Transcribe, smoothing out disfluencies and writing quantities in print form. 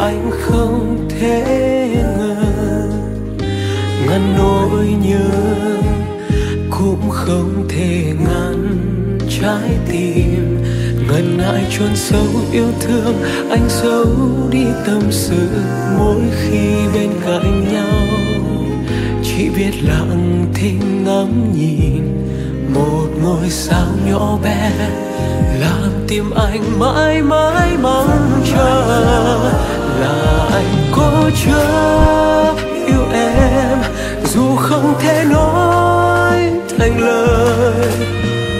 anh không thể ngờ. Ngăn nỗi nhớ cũng không thể ngăn trái tim. Ngần ngại chôn sâu yêu thương, anh giấu đi tâm sự mỗi khi bên cạnh nhau. Chỉ biết lặng thinh ngắm nhìn một ngôi sao nhỏ bé, làm tim anh mãi mãi mong